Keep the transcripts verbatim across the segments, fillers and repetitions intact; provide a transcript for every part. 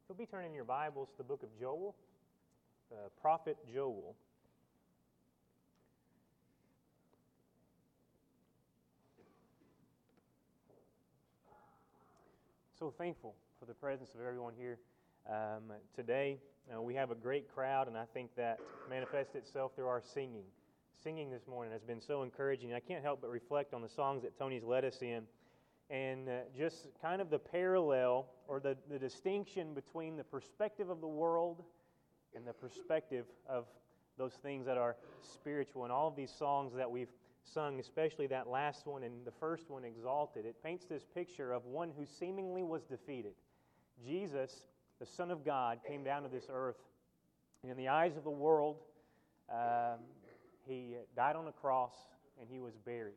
You'll be turning your Bibles to the book of Joel, the prophet Joel. So thankful for the presence of everyone here um, today. Uh, we have a great crowd, and I think that manifests itself through our singing. Singing this morning has been so encouraging. I can't help but reflect on the songs that Tony's led us in, and uh, just kind of the parallel or the, the distinction between the perspective of the world and the perspective of those things that are spiritual. And all of these songs that we've sung, especially that last one and the first one, Exalted, it paints this picture of one who seemingly was defeated. Jesus, the Son of God, came down to this earth, and in the eyes of the world, um, He died on a cross and He was buried.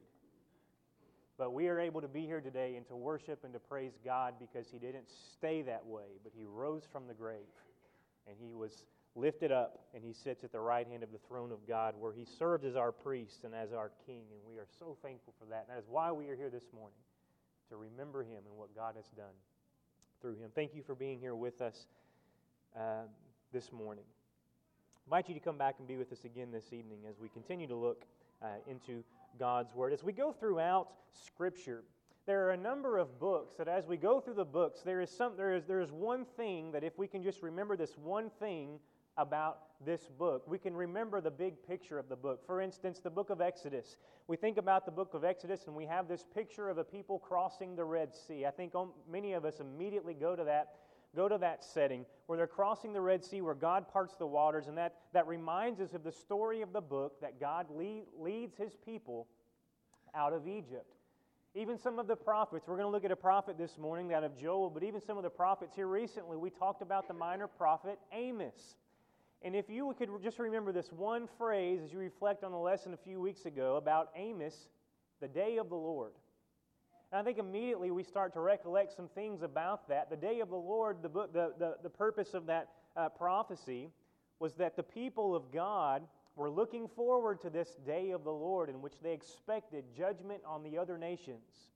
But we are able to be here today and to worship and to praise God because He didn't stay that way, but He rose from the grave, and He was lifted up, and He sits at the right hand of the throne of God, where He serves as our priest and as our King, and we are so thankful for that. And that is why we are here this morning, to remember Him and what God has done through Him. Thank you for being here with us uh, this morning. I invite you to come back and be with us again this evening as we continue to look uh, into God's Word. As we go throughout Scripture, there are a number of books that as we go through the books, there is some there is there is one thing that if we can just remember this one thing about this book, we can remember the big picture of the book. For instance, the book of Exodus. We think about the book of Exodus and we have this picture of a people crossing the Red Sea. I think many of us immediately go to that go to that setting where they're crossing the Red Sea, where God parts the waters, and that, that reminds us of the story of the book that God lead, leads His people out of Egypt. Even some of the prophets, we're going to look at a prophet this morning, out of Joel, but even some of the prophets here recently, we talked about the minor prophet Amos. And if you could just remember this one phrase as you reflect on the lesson a few weeks ago about Amos, the day of the Lord. And I think immediately we start to recollect some things about that. The day of the Lord, the book, the, the, the purpose of that uh, prophecy was that the people of God were looking forward to this day of the Lord in which they expected judgment on the other nations.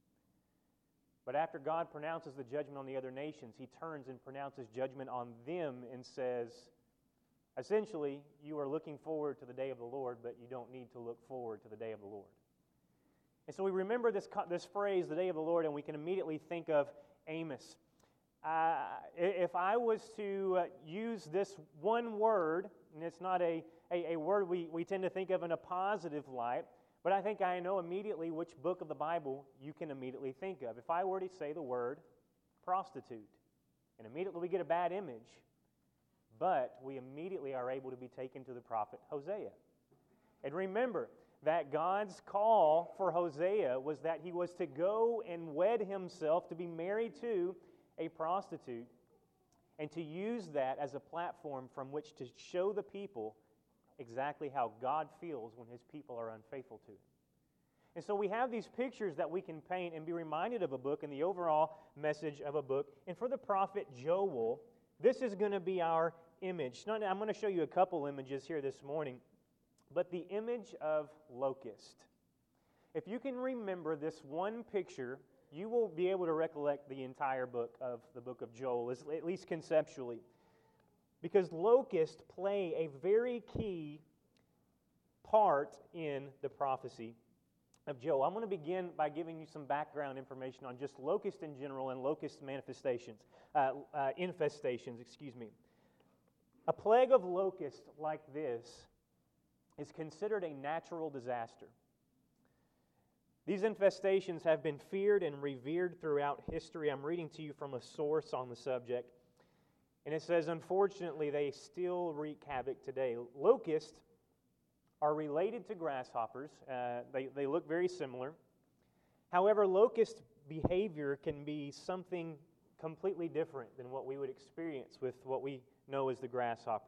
But after God pronounces the judgment on the other nations, He turns and pronounces judgment on them and says, essentially, you are looking forward to the day of the Lord, but you don't need to look forward to the day of the Lord. And so we remember this, this phrase, the day of the Lord, and we can immediately think of Amos. Uh, if I was to uh, use this one word, and it's not a, a, a word we, we tend to think of in a positive light, but I think I know immediately which book of the Bible you can immediately think of. If I were to say the word prostitute, and immediately we get a bad image, but we immediately are able to be taken to the prophet Hosea. And remember that God's call for Hosea was that he was to go and wed himself, to be married to a prostitute, and to use that as a platform from which to show the people exactly how God feels when His people are unfaithful to Him. And so we have these pictures that we can paint and be reminded of a book and the overall message of a book. And for the prophet Joel, this is going to be our image. Now, I'm going to show you a couple images here this morning, but the image of locust. If you can remember this one picture, you will be able to recollect the entire book of the book of Joel, at least conceptually. Because locusts play a very key part in the prophecy of Joel. I'm going to begin by giving you some background information on just locust in general and locust manifestations, uh, uh, infestations, excuse me. A plague of locusts like this is considered a natural disaster. These infestations have been feared and revered throughout history. I'm reading to you from a source on the subject. And it says, unfortunately, they still wreak havoc today. Locusts are related to grasshoppers. Uh, they, they look very similar. However, locust behavior can be something completely different than what we would experience with what we know as the grasshopper.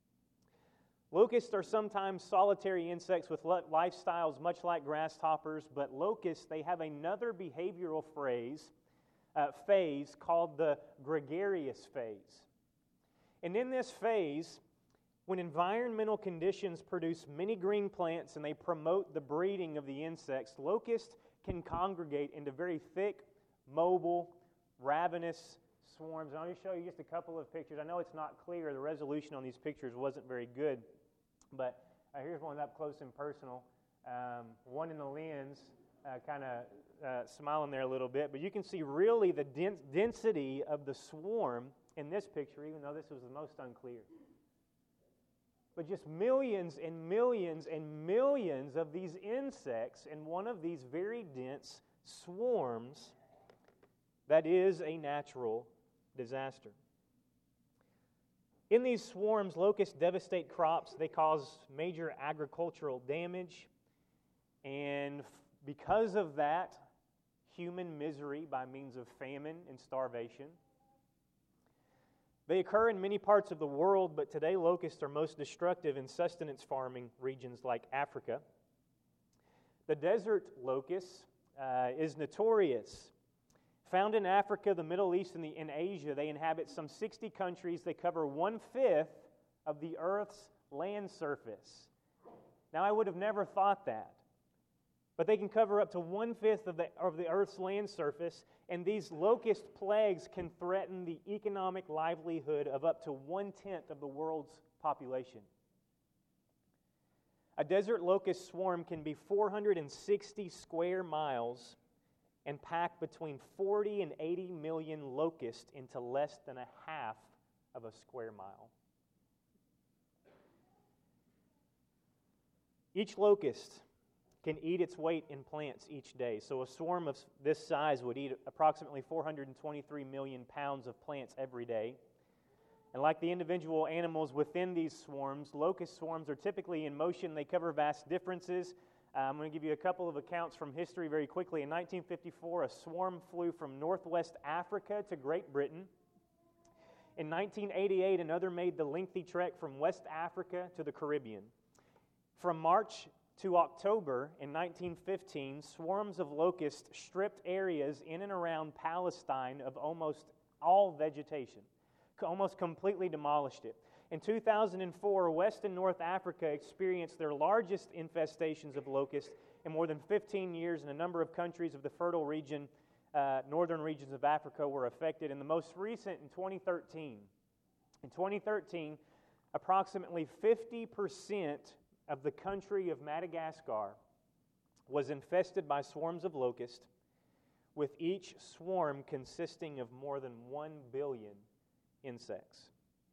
Locusts are sometimes solitary insects with lifestyles much like grasshoppers, but locusts, they have another behavioral phrase, uh, phase called the gregarious phase. And in this phase, when environmental conditions produce many green plants and they promote the breeding of the insects, locusts can congregate into very thick, mobile, ravenous swarms. And I'll just show you just a couple of pictures. I know it's not clear. The resolution on these pictures wasn't very good. But uh, here's one up close and personal. Um, one in the lens, uh, kind of uh, smiling there a little bit. But you can see really the dens- density of the swarm in this picture, even though this was the most unclear. But just millions and millions and millions of these insects in one of these very dense swarms that is a natural disaster. In these swarms, locusts devastate crops. They cause major agricultural damage. And because of that, human misery by means of famine and starvation. They occur in many parts of the world, but today locusts are most destructive in sustenance farming regions like Africa. The desert locust uh, is notorious. Found in Africa, the Middle East, and the, in Asia, they inhabit some sixty countries. They cover one-fifth of the Earth's land surface. Now, I would have never thought that. But they can cover up to one-fifth of the, of the Earth's land surface, and these locust plagues can threaten the economic livelihood of up to one-tenth of the world's population. A desert locust swarm can be four hundred sixty square miles and pack between forty and eighty million locusts into less than a half of a square mile. Each locust can eat its weight in plants each day. So a swarm of this size would eat approximately four hundred twenty-three million pounds of plants every day. And like the individual animals within these swarms, locust swarms are typically in motion. They cover vast differences. Uh, I'm going to give you a couple of accounts from history very quickly. In nineteen fifty-four, a swarm flew from northwest Africa to Great Britain. In nineteen eighty-eight, another made the lengthy trek from West Africa to the Caribbean. From March to October in nineteen fifteen, swarms of locusts stripped areas in and around Palestine of almost all vegetation, almost completely demolished it. In two thousand four, West and North Africa experienced their largest infestations of locusts in more than fifteen years, and a number of countries of the fertile region, uh, northern regions of Africa, were affected. And the most recent in twenty thirteen. In twenty thirteen, approximately fifty percent of the country of Madagascar was infested by swarms of locusts, with each swarm consisting of more than one billion insects.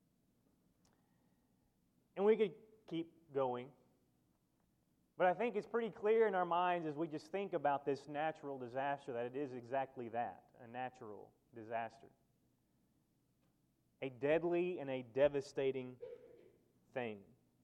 And we could keep going, but I think it's pretty clear in our minds as we just think about this natural disaster that it is exactly that, a natural disaster. A deadly and a devastating thing.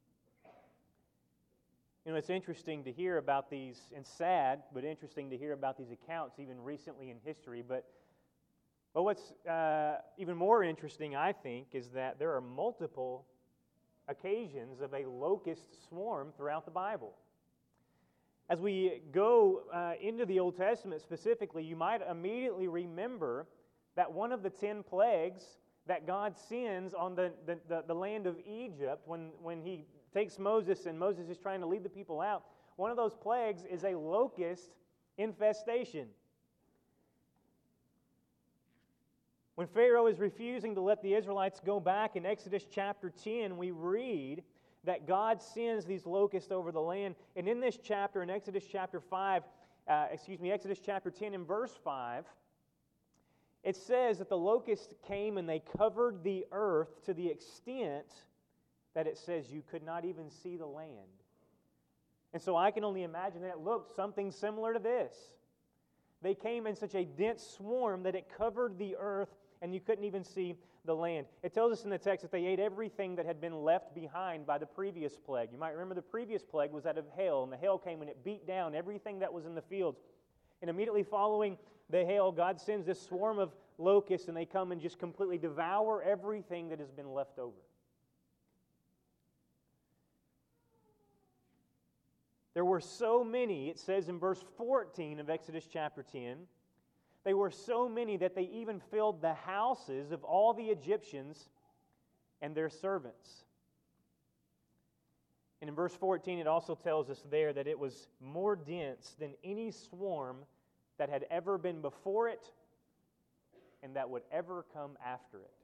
You know, it's interesting to hear about these, and sad, but interesting to hear about these accounts even recently in history. But, but what's uh, even more interesting, I think, is that there are multiple occasions of a locust swarm throughout the Bible. As we go uh, into the Old Testament specifically, you might immediately remember that one of the ten plagues that God sends on the, the, the, the land of Egypt when, when He takes Moses, and Moses is trying to lead the people out. One of those plagues is a locust infestation. When Pharaoh is refusing to let the Israelites go back in Exodus chapter ten, we read that God sends these locusts over the land. And in this chapter, in Exodus chapter five, uh, excuse me, Exodus chapter ten and verse five, it says that the locusts came and they covered the earth to the extent that it says you could not even see the land. And so I can only imagine that it looked something similar to this. They came in such a dense swarm that it covered the earth and you couldn't even see the land. It tells us in the text that they ate everything that had been left behind by the previous plague. You might remember the previous plague was that of hail, and the hail came and it beat down everything that was in the fields. And immediately following the hail, God sends this swarm of locusts, and they come and just completely devour everything that has been left over. There were so many, it says in verse fourteen of Exodus chapter ten, they were so many that they even filled the houses of all the Egyptians and their servants. And in verse fourteen, it also tells us there that it was more dense than any swarm that had ever been before it and that would ever come after it.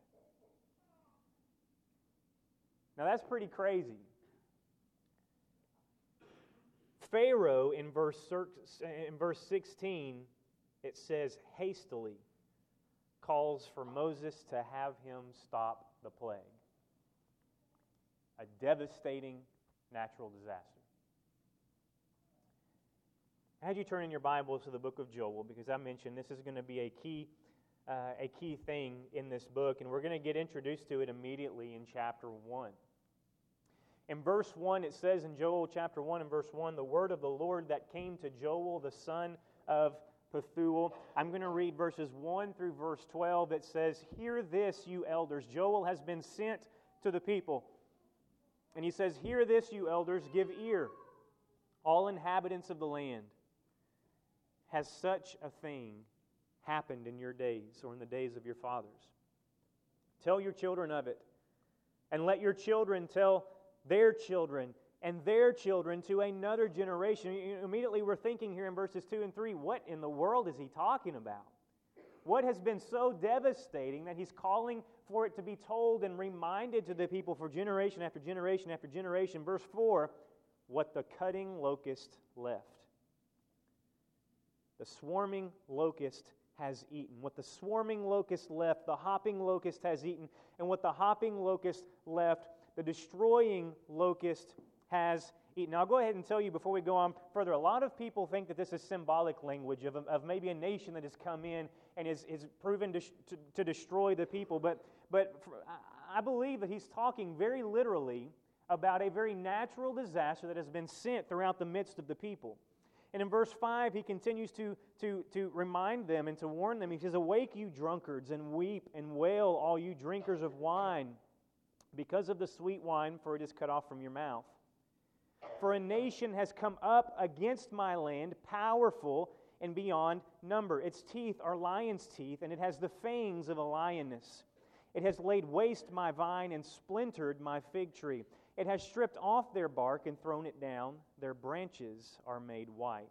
Now that's pretty crazy. Pharaoh, in verse, in verse sixteen, it says, hastily calls for Moses to have him stop the plague. A devastating natural disaster. I had you turn in your Bibles to the book of Joel, because I mentioned this is going to be a key, uh, a key thing in this book, and we're going to get introduced to it immediately in chapter one. In verse one, it says in Joel chapter one and verse one, the word of the Lord that came to Joel, the son of Pethuel. I'm going to read verses one through verse twelve. It says, hear this, you elders. Joel has been sent to the people. And he says, hear this, you elders, give ear, all inhabitants of the land. Has such a thing happened in your days, or in the days of your fathers? Tell your children of it, and let your children tell their children, and their children to another generation. Immediately we're thinking here in verses two and three, what in the world is he talking about? What has been so devastating that he's calling for it to be told and reminded to the people for generation after generation after generation? Verse four, what the cutting locust left. The swarming locust has eaten. What the swarming locust left, the hopping locust has eaten. And what the hopping locust left, the destroying locust has eaten. Now, I'll go ahead and tell you before we go on further, a lot of people think that this is symbolic language of, of maybe a nation that has come in and is, is proven to, to, to destroy the people. But, but I believe that he's talking very literally about a very natural disaster that has been sent throughout the midst of the people. And in verse five, he continues to, to, to remind them and to warn them. He says, awake, you drunkards, and weep and wail, all you drinkers of wine, because of the sweet wine, for it is cut off from your mouth. For a nation has come up against my land, powerful and beyond number. Its teeth are lion's teeth, and it has the fangs of a lioness. It has laid waste my vine and splintered my fig tree. It has stripped off their bark and thrown it down. Their branches are made white.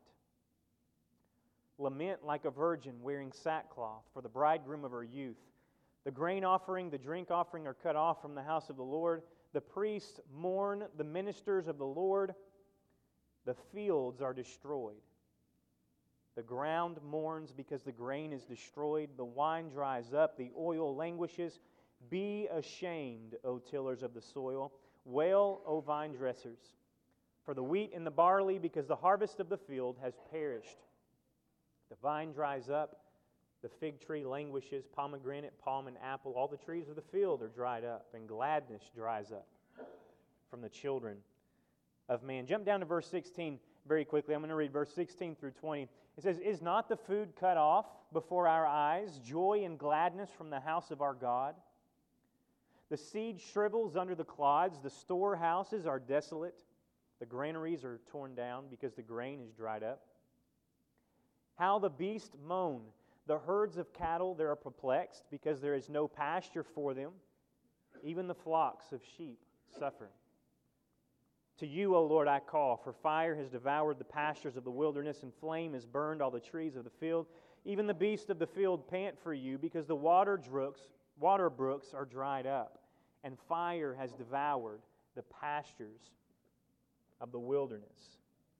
Lament like a virgin wearing sackcloth for the bridegroom of her youth. The grain offering, the drink offering are cut off from the house of the Lord. The priests mourn the ministers of the Lord. The fields are destroyed. The ground mourns because the grain is destroyed. The wine dries up. The oil languishes. Be ashamed, O tillers of the soil. Wail, O vine dressers, for the wheat and the barley, because the harvest of the field has perished. The vine dries up, the fig tree languishes, pomegranate, palm, and apple, all the trees of the field are dried up, and gladness dries up from the children of man. Jump down to verse sixteen very quickly. I'm going to read verse sixteen through twenty. It says, is not the food cut off before our eyes, joy and gladness from the house of our God? The seed shrivels under the clods, the storehouses are desolate, the granaries are torn down because the grain is dried up. How the beasts moan, the herds of cattle they are perplexed, because there is no pasture for them. Even the flocks of sheep suffer. To you, O Lord, I call, for fire has devoured the pastures of the wilderness, and flame has burned all the trees of the field. Even the beasts of the field pant for you, because the water brooks, water brooks are dried up, and fire has devoured the pastures of the wilderness.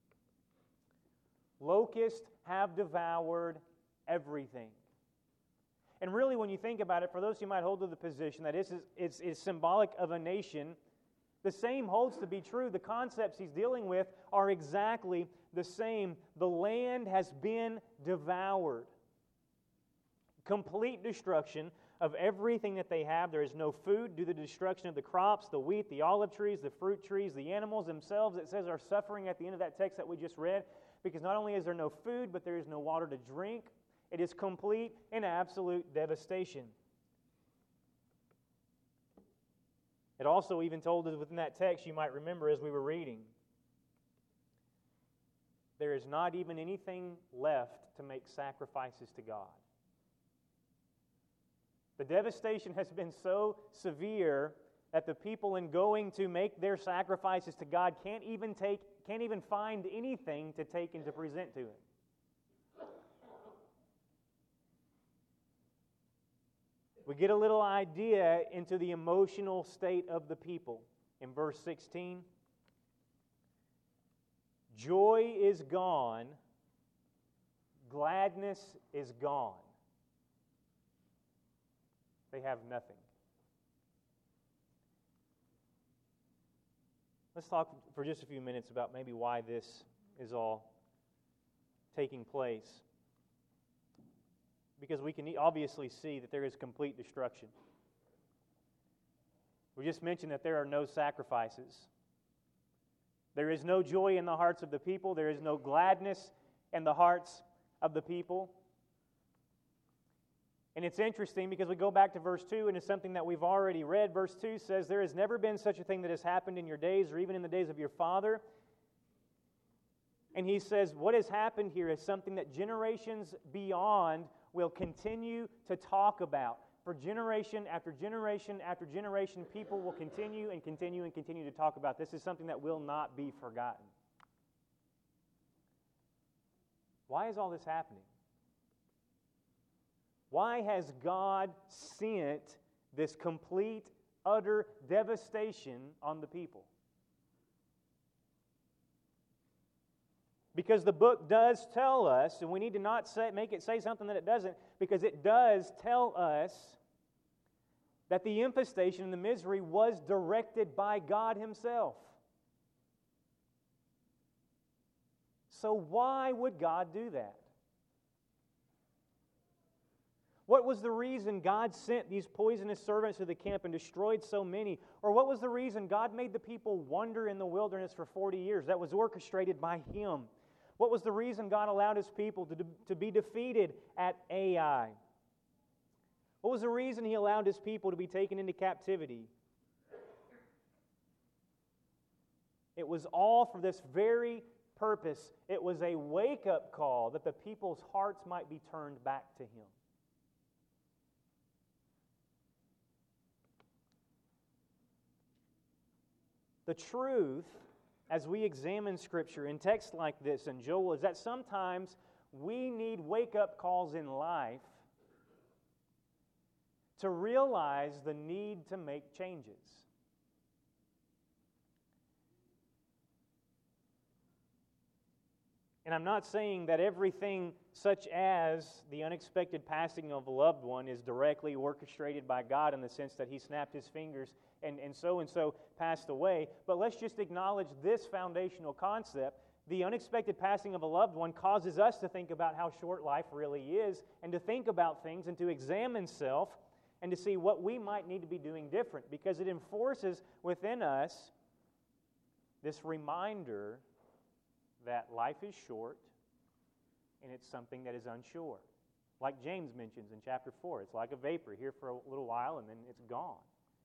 Locusts have devoured everything. And really, when you think about it, for those who might hold to the position that it's, it's, it's symbolic of a nation, the same holds to be true. The concepts he's dealing with are exactly the same. The land has been devoured. Complete destruction of everything that they have. There is no food due to the destruction of the crops, the wheat, the olive trees, the fruit trees, the animals themselves, it says, are suffering at the end of that text that we just read, because not only is there no food, but there is no water to drink. It is complete and absolute devastation. It also even told us within that text, you might remember as we were reading, there is not even anything left to make sacrifices to God. The devastation has been so severe that the people, in going to make their sacrifices to God, can't even take, can't even find anything to take and to present to Him. we get a little idea into the emotional state of the people. In verse sixteen, joy is gone, gladness is gone. They have nothing. Let's talk for just a few minutes about maybe why this is all taking place. Because we can obviously see that there is complete destruction. We just mentioned that there are no sacrifices. There is no joy in the hearts of the people. There is no gladness in the hearts of the people. And it's interesting because we go back to verse two, and it's something that we've already read. Verse two says, there has never been such a thing that has happened in your days or even in the days of your father. And he says, what has happened here is something that generations beyond will continue to talk about. For generation after generation after generation, people will continue and continue and continue to talk about. This is something that will not be forgotten. Why is all this happening? Why has God sent this complete, utter devastation on the people? Because the book does tell us, and we need to not say, make it say something that it doesn't, because it does tell us that the infestation and the misery was directed by God Himself. So why would God do that? What was the reason God sent these poisonous servants to the camp and destroyed so many? Or what was the reason God made the people wander in the wilderness for forty years? That was orchestrated by Him. What was the reason God allowed His people to, to be defeated at Ai? What was the reason He allowed His people to be taken into captivity? It was all for this very purpose. It was a wake-up call that the people's hearts might be turned back to Him. The truth, as we examine Scripture in texts like this in Joel, is that sometimes we need wake-up calls in life to realize the need to make changes. And I'm not saying that everything such as the unexpected passing of a loved one is directly orchestrated by God in the sense that He snapped His fingers and, and so-and-so passed away. But let's just acknowledge this foundational concept. The unexpected passing of a loved one causes us to think about how short life really is and to think about things and to examine self and to see what we might need to be doing different, because it enforces within us this reminder that life is short and it's something that is unsure. Like James mentions in chapter four, it's like a vapor here for a little while and then it's gone.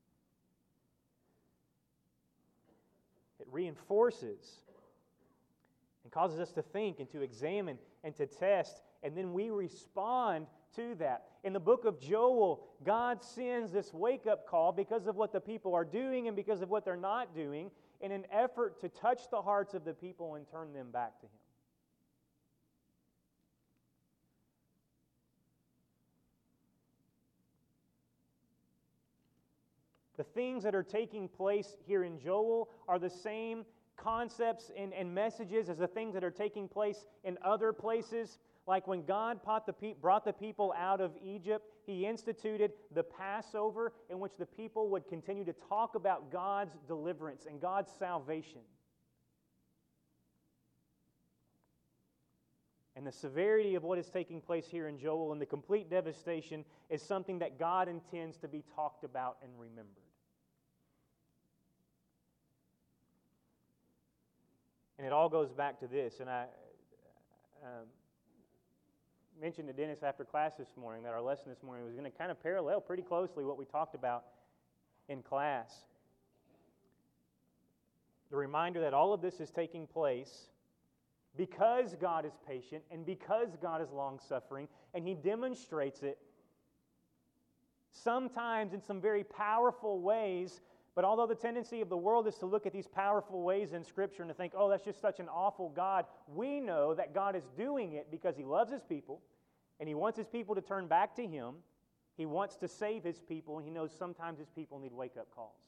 It reinforces and causes us to think and to examine and to test, and then we respond to that. In the book of Joel, God sends this wake-up call because of what the people are doing and because of what they're not doing, in an effort to touch the hearts of the people and turn them back to Him. The things that are taking place here in Joel are the same concepts and, and messages as the things that are taking place in other places. Like when God brought the people out of Egypt, He instituted the Passover in which the people would continue to talk about God's deliverance and God's salvation. And the severity of what is taking place here in Joel and the complete devastation is something that God intends to be talked about and remembered. And it all goes back to this, and I um, mentioned to Dennis after class this morning that our lesson this morning was going to kind of parallel pretty closely what we talked about in class. The reminder that all of this is taking place because God is patient and because God is long-suffering, and He demonstrates it sometimes in some very powerful ways. But although the tendency of the world is to look at these powerful ways in Scripture and to think, oh, that's just such an awful God, we know that God is doing it because He loves His people and He wants His people to turn back to Him. He wants to save His people, and He knows sometimes His people need wake-up calls.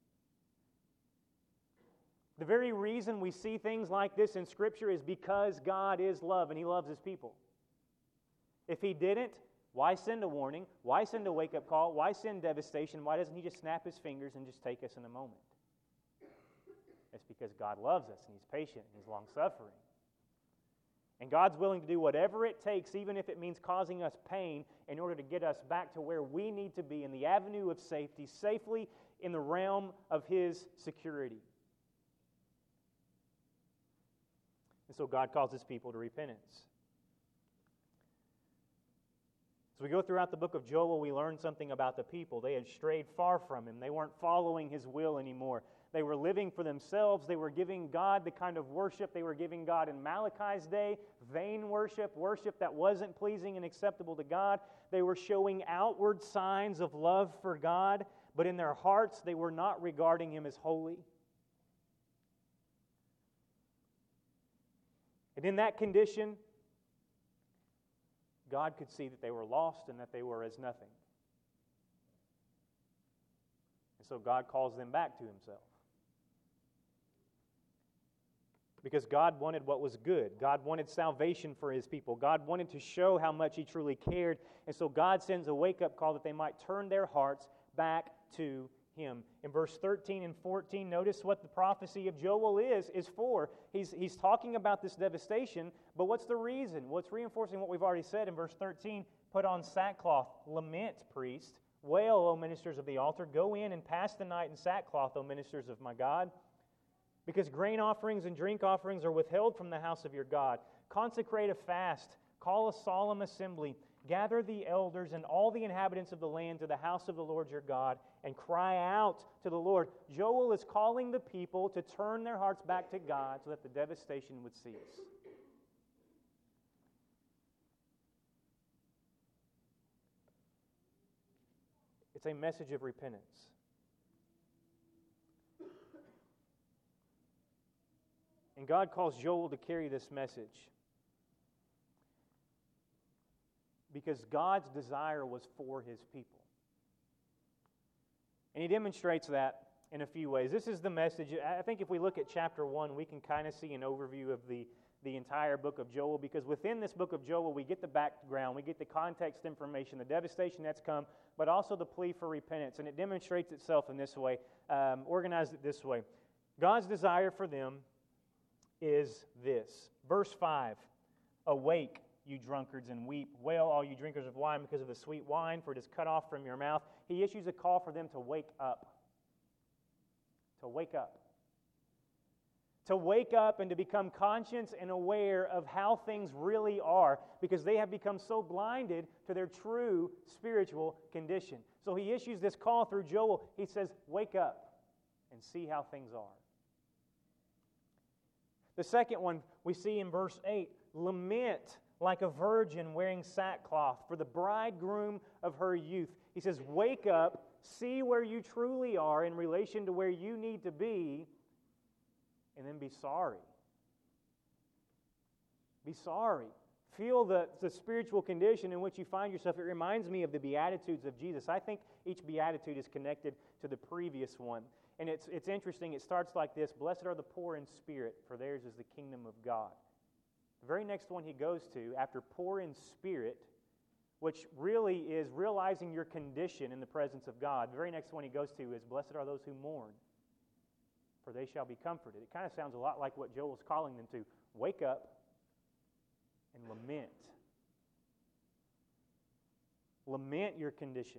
The very reason we see things like this in Scripture is because God is love, and He loves His people. If He didn't, why send a warning? Why send a wake-up call? Why send devastation? Why doesn't He just snap His fingers and just take us in a moment? It's because God loves us, and He's patient, and He's long-suffering. And God's willing to do whatever it takes, even if it means causing us pain, in order to get us back to where we need to be in the avenue of safety, safely in the realm of His security. And so God calls His people to repentance. As we go throughout the book of Joel, we learn something about the people. They had strayed far from Him. They weren't following His will anymore. They were living for themselves. They were giving God the kind of worship they were giving God in Malachi's day, vain worship, worship that wasn't pleasing and acceptable to God. They were showing outward signs of love for God, but in their hearts they were not regarding Him as holy. And in that condition, God could see that they were lost and that they were as nothing. And so God calls them back to Himself. Because God wanted what was good. God wanted salvation for His people. God wanted to show how much He truly cared. And so God sends a wake-up call that they might turn their hearts back to Him. In verse thirteen and fourteen, notice what the prophecy of Joel is, is for. He's, he's talking about this devastation, but what's the reason? Well, it's reinforcing what we've already said in verse thirteen. Put on sackcloth, lament, priest. Wail, O ministers of the altar. Go in and pass the night in sackcloth, O ministers of my God. Because grain offerings and drink offerings are withheld from the house of your God. Consecrate a fast. Call a solemn assembly. Gather the elders and all the inhabitants of the land to the house of the Lord your God, and cry out to the Lord. Joel is calling the people to turn their hearts back to God so that the devastation would cease. It's a message of repentance. And God calls Joel to carry this message because God's desire was for His people. And He demonstrates that in a few ways. This is the message. I think if we look at chapter one, we can kind of see an overview of the, the entire book of Joel, because within this book of Joel, we get the background, we get the context information, the devastation that's come, but also the plea for repentance. And it demonstrates itself in this way, um, organized it this way. God's desire for them is this. Verse five, awake, you drunkards, and weep. Wail, all you drinkers of wine, because of the sweet wine, for it is cut off from your mouth. He issues a call for them to wake up. To wake up. To wake up and to become conscious and aware of how things really are, because they have become so blinded to their true spiritual condition. So He issues this call through Joel. He says, wake up and see how things are. The second one we see in verse eight, lament like a virgin wearing sackcloth for the bridegroom of her youth. He says, wake up, see where you truly are in relation to where you need to be, and then be sorry. Be sorry. Feel the, the spiritual condition in which you find yourself. It reminds me of the Beatitudes of Jesus. I think each Beatitude is connected to the previous one. And it's, it's interesting. It starts like this: blessed are the poor in spirit, for theirs is the kingdom of God. The very next one he goes to, after poor in spirit, which really is realizing your condition in the presence of God, the very next one he goes to is, blessed are those who mourn, for they shall be comforted. It kind of sounds a lot like what Joel's calling them to. Wake up and lament. Lament your condition.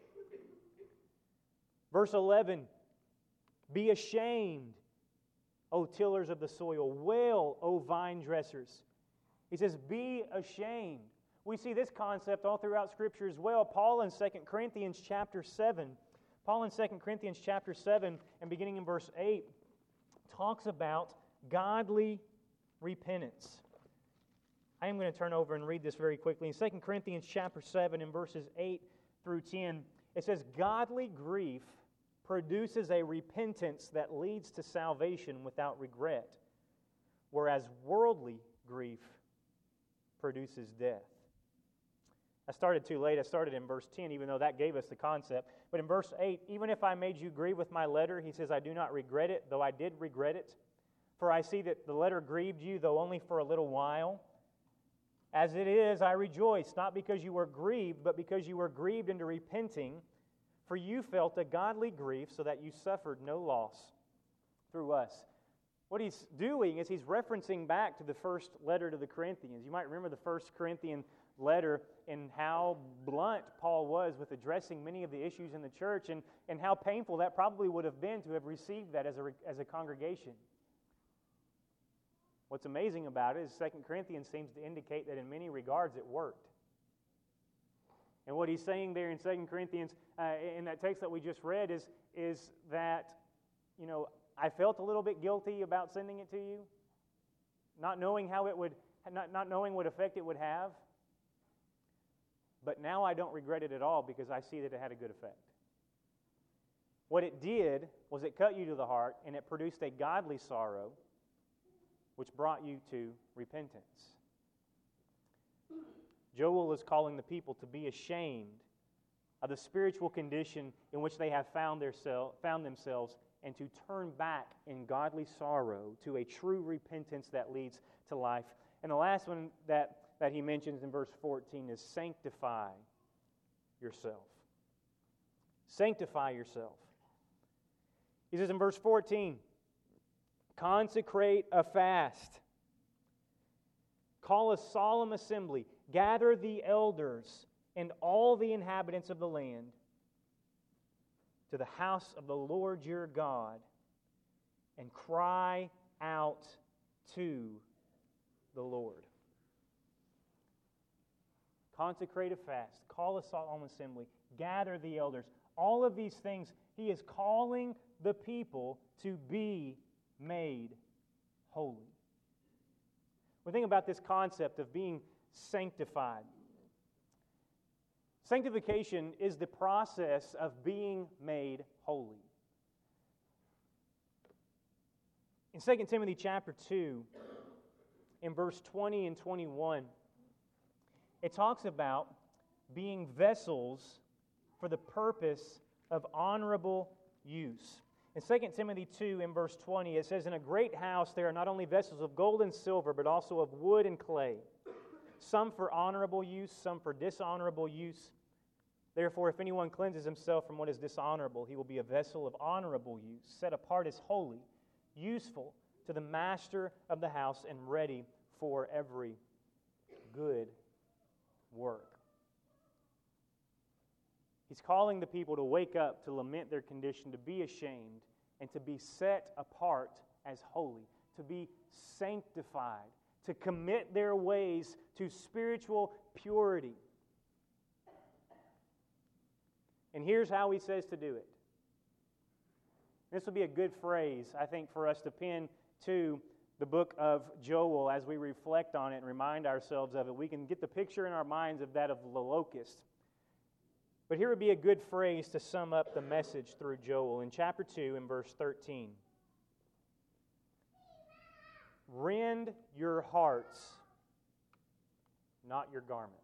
Verse eleven, be ashamed, O tillers of the soil. Wail, O vine dressers. He says, be ashamed. We see this concept all throughout Scripture as well. Paul in Second Corinthians chapter seven, Paul in Second Corinthians chapter seven, and beginning in verse eight, talks about godly repentance. I am going to turn over and read this very quickly. In Second Corinthians chapter seven, in verses eight through ten, it says, godly grief produces a repentance that leads to salvation without regret, whereas worldly grief produces death. I started too late. I started in verse ten, even though that gave us the concept. But in verse eight, even if I made you grieve with my letter, he says, I do not regret it, though I did regret it. For I see that the letter grieved you, though only for a little while. As it is, I rejoice, not because you were grieved, but because you were grieved into repenting. For you felt a godly grief, so that you suffered no loss through us. What he's doing is he's referencing back to the first letter to the Corinthians. You might remember the first Corinthian letter and how blunt Paul was with addressing many of the issues in the church, and, and how painful that probably would have been to have received that as a, as a congregation. What's amazing about it is Second Corinthians seems to indicate that in many regards it worked. And what he's saying there in Second Corinthians, uh, in that text that we just read, is, is that, you know, I felt a little bit guilty about sending it to you, not knowing how it would, not, not knowing what effect it would have. But now I don't regret it at all because I see that it had a good effect. What it did was it cut you to the heart, and it produced a godly sorrow which brought you to repentance. Joel is calling the people to be ashamed of the spiritual condition in which they have found, their sel- found themselves, and to turn back in godly sorrow to a true repentance that leads to life. And the last one that, that he mentions in verse fourteen is sanctify yourself. Sanctify yourself. He says in verse fourteen, consecrate a fast. Call a solemn assembly. Gather the elders and all the inhabitants of the land to the house of the Lord your God, and cry out to the Lord. Consecrate a fast. Call a solemn assembly. Gather the elders. All of these things, he is calling the people to be made holy. We think about this concept of being sanctified. Sanctification is the process of being made holy. In Second Timothy chapter two, in verse twenty and twenty-one, it talks about being vessels for the purpose of honorable use. In Second Timothy two, in verse twenty, it says, in a great house there are not only vessels of gold and silver, but also of wood and clay, some for honorable use, some for dishonorable use. Therefore, if anyone cleanses himself from what is dishonorable, he will be a vessel of honorable use, set apart as holy, useful to the master of the house, and ready for every good work. He's calling the people to wake up, to lament their condition, to be ashamed, and to be set apart as holy, to be sanctified, to commit their ways to spiritual purity. And here's how he says to do it. This would be a good phrase, I think, for us to pin to the book of Joel as we reflect on it and remind ourselves of it. We can get the picture in our minds of that of the locust. But here would be a good phrase to sum up the message through Joel. In chapter two, in verse thirteen. Rend your hearts, not your garments.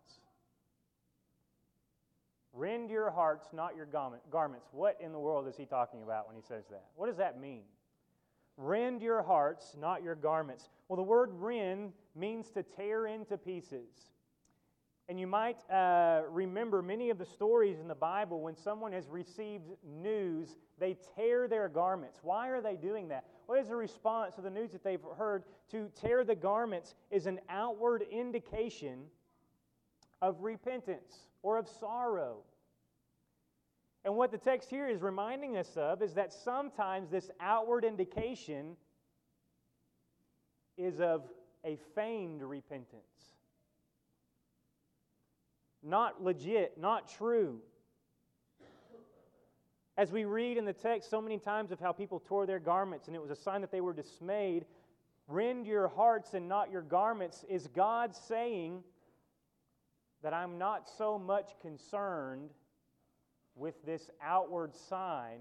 Rend your hearts, not your garments. What in the world is he talking about when he says that? What does that mean? Rend your hearts, not your garments. Well, the word rend means to tear into pieces. And you might uh, remember many of the stories in the Bible when someone has received news, they tear their garments. Why are they doing that? What is the response to the news that they've heard? To tear the garments is an outward indication of repentance or of sorrow. And what the text here is reminding us of is that sometimes this outward indication is of a feigned repentance. Not legit, not true. As we read in the text so many times of how people tore their garments and it was a sign that they were dismayed, rend your hearts and not your garments, is God saying that I'm not so much concerned with this outward sign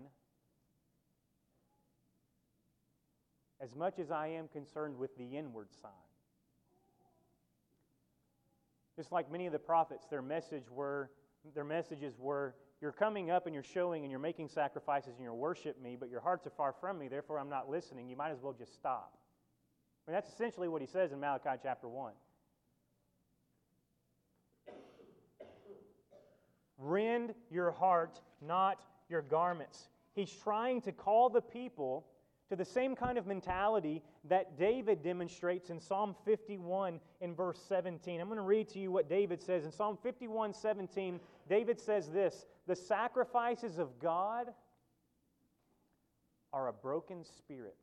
as much as I am concerned with the inward sign. Just like many of the prophets, their message were, their messages were, you're coming up and you're showing and you're making sacrifices and you're worship me, but your hearts are far from me, therefore I'm not listening. You might as well just stop. I mean, that's essentially what he says in Malachi chapter one. Rend your heart, not your garments. He's trying to call the people to the same kind of mentality that David demonstrates in Psalm fifty-one in verse seventeen. I'm going to read to you what David says. In Psalm fifty-one seventeen, David says this, "The sacrifices of God are a broken spirit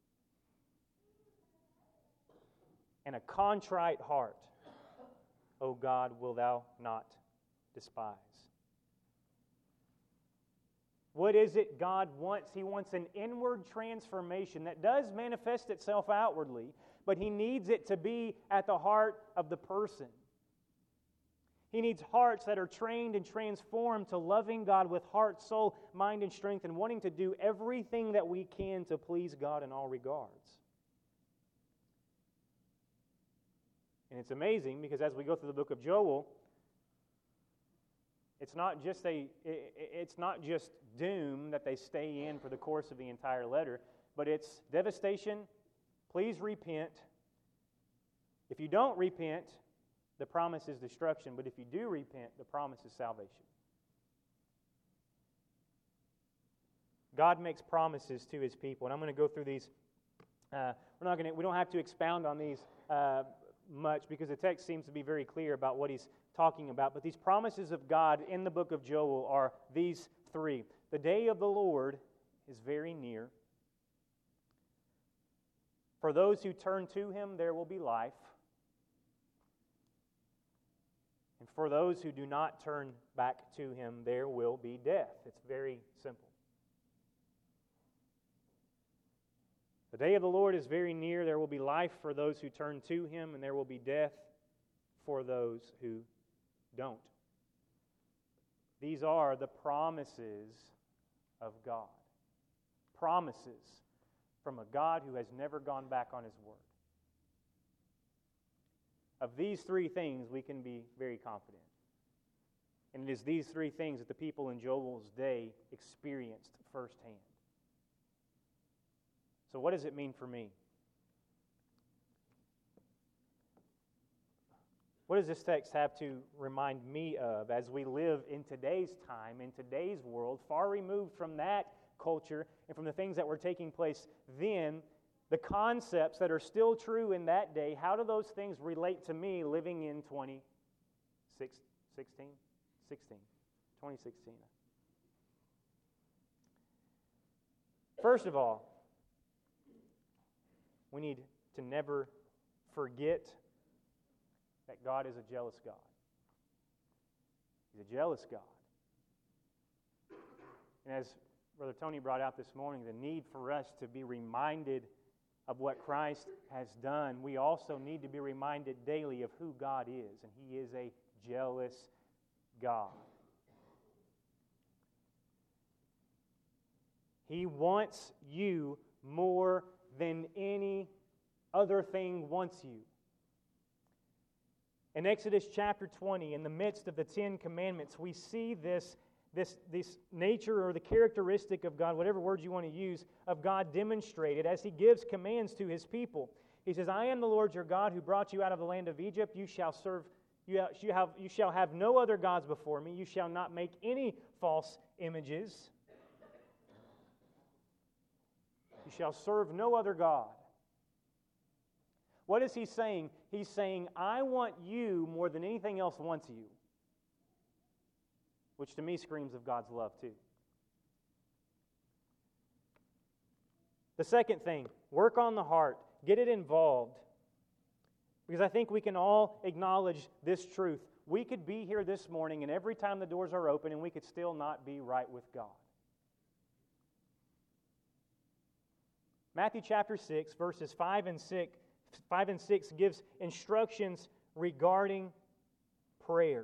and a contrite heart, O God, will thou not despise." What is it God wants? He wants an inward transformation that does manifest itself outwardly, but He needs it to be at the heart of the person. He needs hearts that are trained and transformed to loving God with heart, soul, mind, and strength, and wanting to do everything that we can to please God in all regards. And it's amazing because as we go through the book of Joel, It's not just a. It's not just doom that they stay in for the course of the entire letter, but it's devastation. Please repent. If you don't repent, the promise is destruction. But if you do repent, the promise is salvation. God makes promises to His people, and I'm going to go through these. Uh, we're not going to. We don't have to expound on these uh, much because the text seems to be very clear about what He's talking about. But these promises of God in the book of Joel are these three. The day of the Lord is very near. For those who turn to Him, there will be life. And for those who do not turn back to Him, there will be death. It's very simple. The day of the Lord is very near. There will be life for those who turn to Him, and there will be death for those who don't. These are the promises of God. Promises from a God who has never gone back on His word. Of these three things, we can be very confident. And it is these three things that the people in Joel's day experienced firsthand. So what does it mean for me? What does this text have to remind me of as we live in today's time, in today's world, far removed from that culture and from the things that were taking place then, the concepts that are still true in that day, how do those things relate to me living in twenty sixteen? twenty sixteen. First of all, we need to never forget that God is a jealous God. He's a jealous God. And as Brother Tony brought out this morning, the need for us to be reminded of what Christ has done, we also need to be reminded daily of who God is, and He is a jealous God. He wants you more than any other thing wants you. In Exodus chapter twenty, in the midst of the Ten Commandments, we see this, this, this nature or the characteristic of God, whatever words you want to use, of God demonstrated as He gives commands to His people. He says, "I am the Lord your God who brought you out of the land of Egypt. You shall serve, you, you, have, you shall have no other gods before me. You shall not make any false images. You shall serve no other God." What is He saying? He's saying, I want you more than anything else wants you. Which to me screams of God's love too. The second thing, work on the heart. Get it involved. Because I think we can all acknowledge this truth. We could be here this morning and every time the doors are open and we could still not be right with God. Matthew chapter six, verses five and six, five and six gives instructions regarding prayer.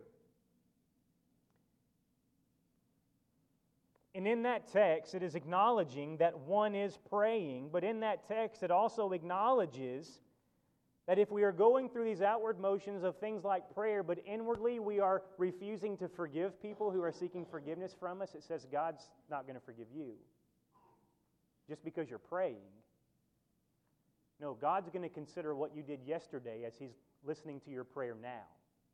And in that text, it is acknowledging that one is praying, but in that text, it also acknowledges That if we are going through these outward motions of things like prayer, but inwardly we are refusing to forgive people who are seeking forgiveness from us, it says God's not going to forgive you just because you're praying. No, God's going to consider what you did yesterday as He's listening to your prayer now.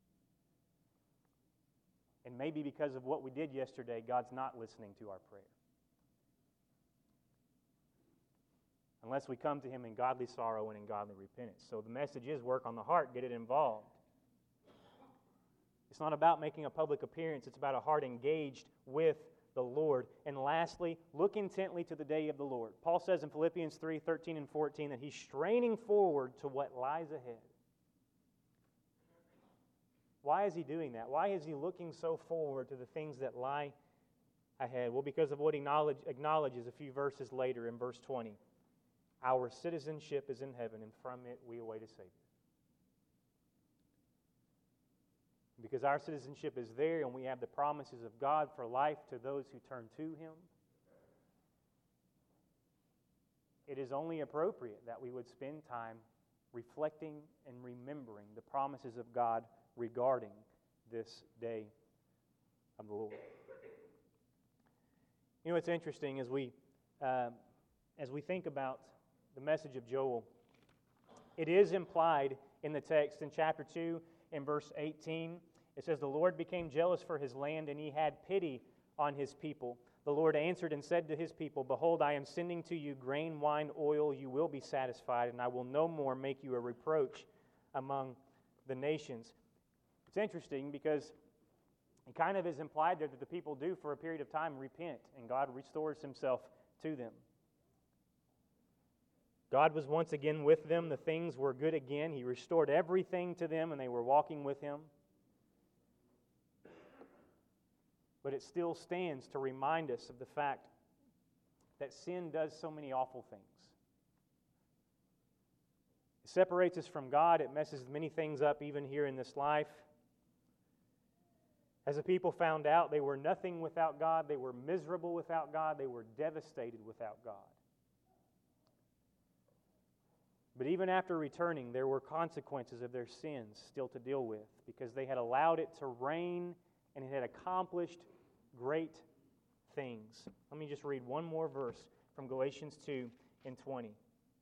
And maybe because of what we did yesterday, God's not listening to our prayer. Unless we come to Him in godly sorrow and in godly repentance. So the message is work on the heart, get it involved. It's not about making a public appearance, it's about a heart engaged with the Lord. And lastly, look intently to the day of the Lord. Paul says in Philippians three, thirteen and fourteen that he's straining forward to what lies ahead. Why is he doing that? Why is he looking so forward to the things that lie ahead? Well, because of what he acknowledges a few verses later in verse twenty. Our citizenship is in heaven, and from it we await a Savior. Because our citizenship is there, and we have the promises of God for life to those who turn to Him, it is only appropriate that we would spend time reflecting and remembering the promises of God regarding this day of the Lord. You know, it's interesting as we uh, as we think about the message of Joel. It is implied in the text in chapter two, in verse eighteen. It says, "The Lord became jealous for His land, and He had pity on His people. The Lord answered and said to His people, Behold, I am sending to you grain, wine, oil. You will be satisfied, and I will no more make you a reproach among the nations." It's interesting because it kind of is implied there that the people do, for a period of time, repent, and God restores Himself to them. God was once again with them. The things were good again. He restored everything to them, and they were walking with Him. But it still stands to remind us of the fact that sin does so many awful things. It separates us from God. It messes many things up even here in this life. As the people found out, they were nothing without God. They were miserable without God. They were devastated without God. But even after returning, there were consequences of their sins still to deal with, because they had allowed it to reign and it had accomplished great things. Let me just read one more verse from Galatians two and twenty.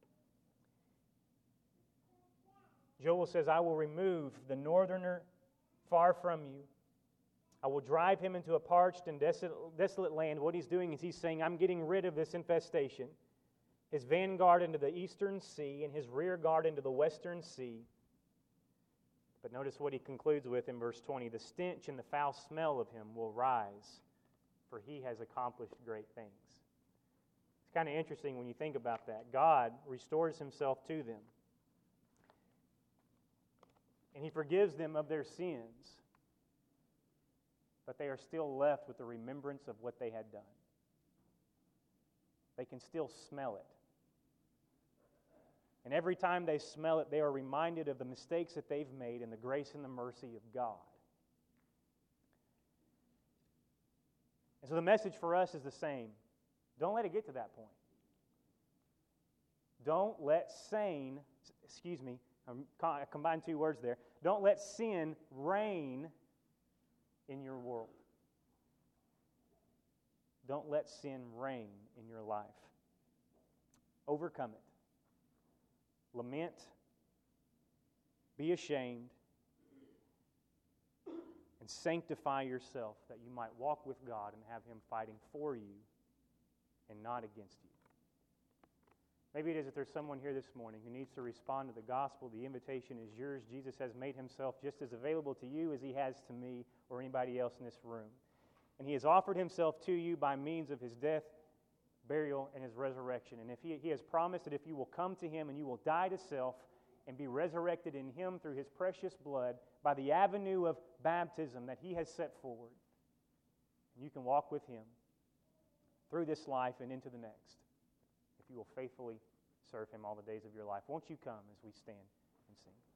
Joel says, "I will remove the northerner far from you. I will drive him into a parched and desolate, desolate land." What he's doing is he's saying, I'm getting rid of this infestation. His vanguard into the eastern sea and his rear guard into the western sea. But notice what he concludes with in verse twenty. "The stench and the foul smell of him will rise, for he has accomplished great things." It's kind of interesting when you think about that. God restores Himself to them. And He forgives them of their sins. But they are still left with the remembrance of what they had done. They can still smell it. And every time they smell it, they are reminded of the mistakes that they've made and the grace and the mercy of God. And so the message for us is the same. Don't let it get to that point. Don't let sin, excuse me, I combined two words there. Don't let sin reign in your world. Don't let sin reign in your life. Overcome it. Lament. Be ashamed. And sanctify yourself that you might walk with God and have Him fighting for you and not against you. Maybe it is that there's someone here this morning who needs to respond to the gospel. The invitation is yours. Jesus has made Himself just as available to you as He has to me or anybody else in this room. And He has offered Himself to you by means of His death, burial, and His resurrection. And if He, he has promised that if you will come to Him and you will die to self and be resurrected in Him through His precious blood by the avenue of baptism that He has set forward, and you can walk with Him through this life and into the next, if you will faithfully serve Him all the days of your life. Won't you come as we stand and sing?